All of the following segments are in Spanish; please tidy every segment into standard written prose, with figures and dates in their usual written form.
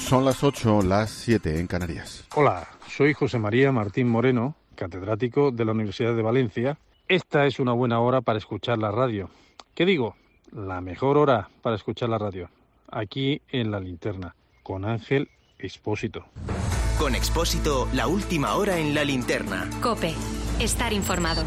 Son las 8, las 7 en Canarias. Hola, soy José María Martín Moreno, catedrático de la Universidad de Valencia. Esta es una buena hora para escuchar la radio. ¿Qué digo? La mejor hora para escuchar la radio. Aquí en La Linterna, con Ángel Expósito. Con Expósito, la última hora en La Linterna. COPE. Estar informado.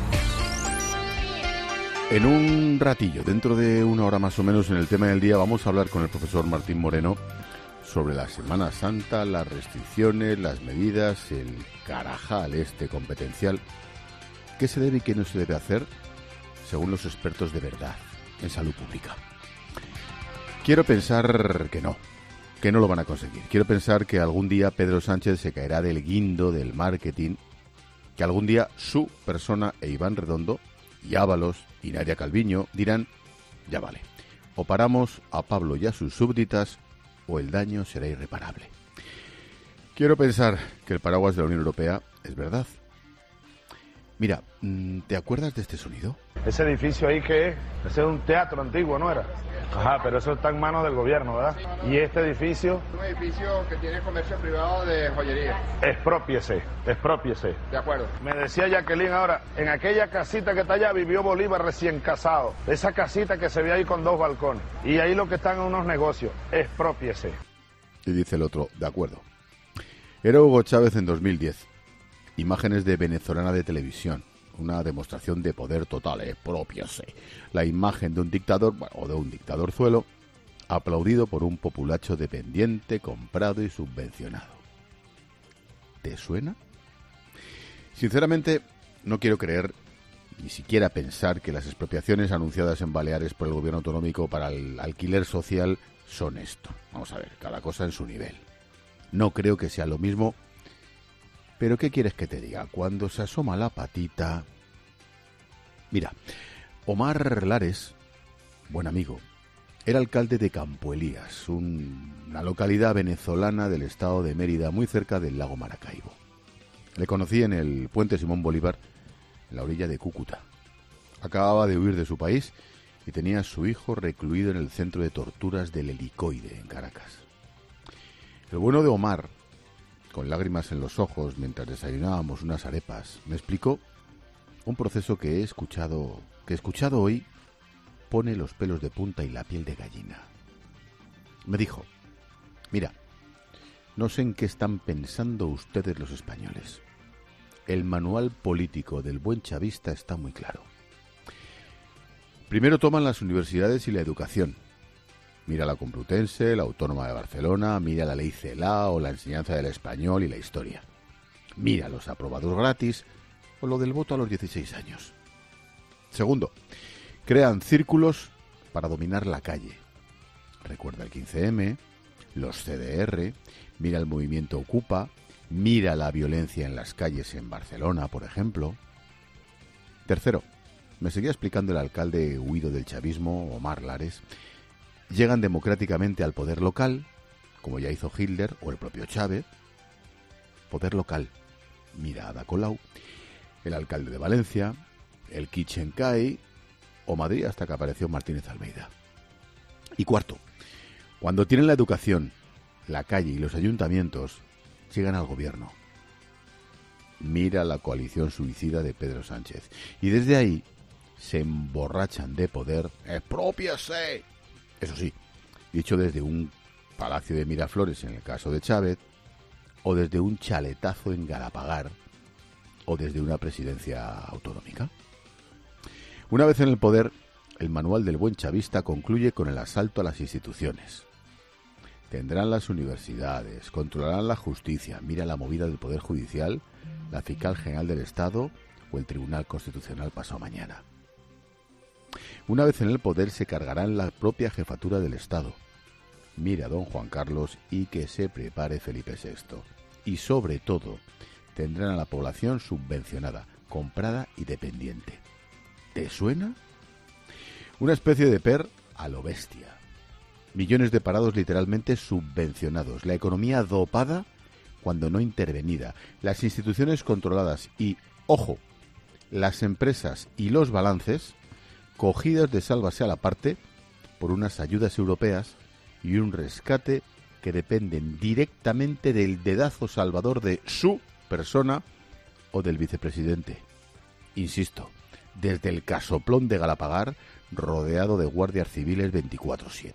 En un ratillo, dentro de una hora más o menos, en el tema del día, vamos a hablar con el profesor Martín Moreno sobre la Semana Santa, las restricciones, las medidas, el carajal competencial. ¿Qué se debe y qué no se debe hacer según los expertos de verdad en salud pública? Quiero pensar que no lo van a conseguir. Quiero pensar que algún día Pedro Sánchez se caerá del guindo del marketing, que algún día su persona e Iván Redondo y Ábalos y Nadia Calviño dirán, ya vale, o paramos a Pablo y a sus súbditas o el daño será irreparable. Quiero pensar que el paraguas de la Unión Europea es verdad. Mira, ¿te acuerdas de este sonido? Ese edificio ahí, ¿qué es? Ese es un teatro antiguo, ¿no era? Ajá, pero eso está en manos del gobierno, ¿verdad? Y este edificio... Un edificio que tiene comercio privado de joyería. Expropiese. De acuerdo. Me decía Jacqueline ahora, en aquella casita que está allá vivió Bolívar recién casado. Esa casita que se ve ahí con 2 balcones. Y ahí lo que están en unos negocios. Expropiese. Y dice el otro, de acuerdo. Era Hugo Chávez en 2010. Imágenes de venezolana de televisión. Una demostración de poder total, expropiase. La imagen de un dictador, o de un dictadorzuelo, aplaudido por un populacho dependiente, comprado y subvencionado. ¿Te suena? Sinceramente, no quiero creer, ni siquiera pensar que las expropiaciones anunciadas en Baleares por el gobierno autonómico para el alquiler social son esto. Vamos a ver, cada cosa en su nivel. No creo que sea lo mismo. Pero ¿qué quieres que te diga? Cuando se asoma la patita... Mira, Omar Lares, buen amigo, era alcalde de Campo Elías, una localidad venezolana del estado de Mérida, muy cerca del lago Maracaibo. Le conocí en el puente Simón Bolívar, en la orilla de Cúcuta. Acababa de huir de su país y tenía a su hijo recluido en el centro de torturas del Helicoide, en Caracas. El bueno de Omar, con lágrimas en los ojos mientras desayunábamos unas arepas, me explicó un proceso que he escuchado hoy pone los pelos de punta y la piel de gallina. Me dijo, mira, no sé en qué están pensando ustedes los españoles. El manual político del buen chavista está muy claro. Primero toman las universidades y la educación. Mira la Complutense, la Autónoma de Barcelona, mira la ley CELA o la enseñanza del español y la historia. Mira los aprobados gratis o lo del voto a los 16 años. Segundo, crean círculos para dominar la calle. Recuerda el 15M, los CDR, mira el movimiento Ocupa, mira la violencia en las calles en Barcelona, por ejemplo. Tercero, me seguía explicando el alcalde huido del chavismo, Omar Lares. Llegan democráticamente al poder local, como ya hizo Hitler o el propio Chávez. Poder local. Mira a Ada Colau, el alcalde de Valencia, el Kitchencay o Madrid hasta que apareció Martínez Almeida. Y cuarto, cuando tienen la educación, la calle y los ayuntamientos, llegan al gobierno. Mira la coalición suicida de Pedro Sánchez. Y desde ahí se emborrachan de poder. ¡Exprópiase! Eso sí, dicho desde un palacio de Miraflores en el caso de Chávez, o desde un chaletazo en Galapagar, o desde una presidencia autonómica. Una vez en el poder, el manual del buen chavista concluye con el asalto a las instituciones. Tendrán las universidades, controlarán la justicia, mira la movida del Poder Judicial, la Fiscal General del Estado o el Tribunal Constitucional pasado mañana. Una vez en el poder se cargarán la propia jefatura del Estado. Mira a don Juan Carlos y que se prepare Felipe VI. Y sobre todo, tendrán a la población subvencionada, comprada y dependiente. ¿Te suena? Una especie de PER a lo bestia. Millones de parados literalmente subvencionados. La economía dopada cuando no intervenida. Las instituciones controladas y, ojo, las empresas y los balances cogidas de sálvase a la parte por unas ayudas europeas y un rescate que dependen directamente del dedazo salvador de su persona o del vicepresidente. Insisto, desde el casoplón de Galapagar, rodeado de guardias civiles 24/7.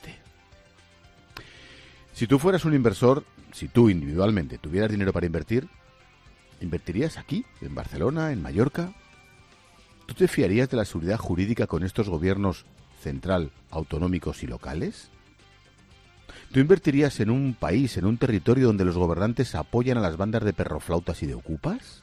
Si tú fueras un inversor, si tú individualmente tuvieras dinero para invertir, ¿invertirías aquí, en Barcelona, en Mallorca? ¿Tú te fiarías de la seguridad jurídica con estos gobiernos central, autonómicos y locales? ¿Tú invertirías en un país, en un territorio donde los gobernantes apoyan a las bandas de perroflautas y de ocupas?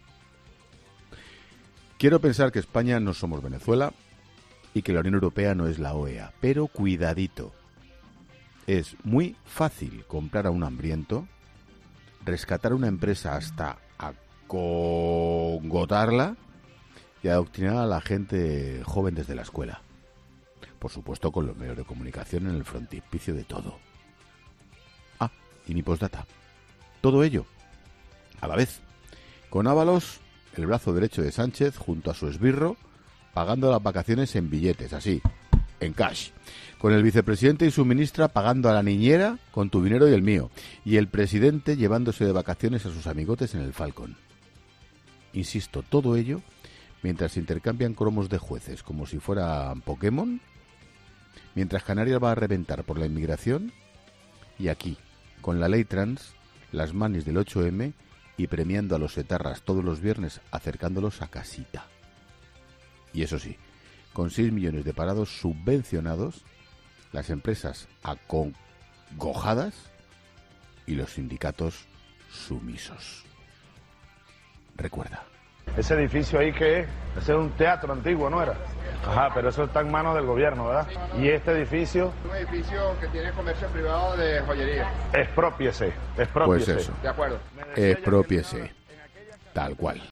Quiero pensar que España no somos Venezuela y que la Unión Europea no es la OEA, pero cuidadito. Es muy fácil comprar a un hambriento, rescatar una empresa hasta acongotarla y adoctrinar a la gente joven desde la escuela. Por supuesto, con los medios de comunicación en el frontispicio de todo. Ah, y mi postdata. Todo ello, a la vez, con Ábalos, el brazo derecho de Sánchez, junto a su esbirro, pagando las vacaciones en billetes, así, en cash. Con el vicepresidente y su ministra pagando a la niñera con tu dinero y el mío. Y el presidente llevándose de vacaciones a sus amigotes en el Falcon. Insisto, todo ello mientras intercambian cromos de jueces como si fueran Pokémon, mientras Canarias va a reventar por la inmigración, y aquí, con la ley trans, las manis del 8M y premiando a los etarras todos los viernes acercándolos a casita. Y eso sí, con 6 millones de parados subvencionados, las empresas acongojadas y los sindicatos sumisos. Recuerda. Ese edificio ahí, ¿qué es? Ese es un teatro antiguo, ¿no era? Ajá, pero eso está en manos del gobierno, ¿verdad? Y este edificio... Un edificio que tiene comercio privado de joyería. Exprópiese. Pues eso. De acuerdo. Exprópiese. Tal cual.